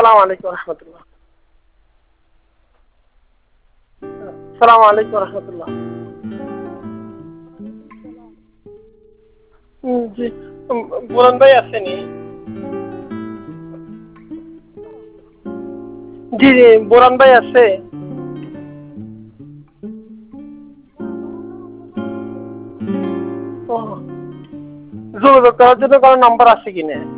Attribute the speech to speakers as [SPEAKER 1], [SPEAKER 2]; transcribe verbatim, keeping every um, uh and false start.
[SPEAKER 1] সালাম আলাইকুম রহমতুল্লাহ। সালাম আলাইকুম রহমতুল্লাহ। জি বুরন ভাই আসেনি? জি জি বুরন ভাই আছে? যোগাযোগ করার জন্য কোনো নাম্বার আছে কিনা?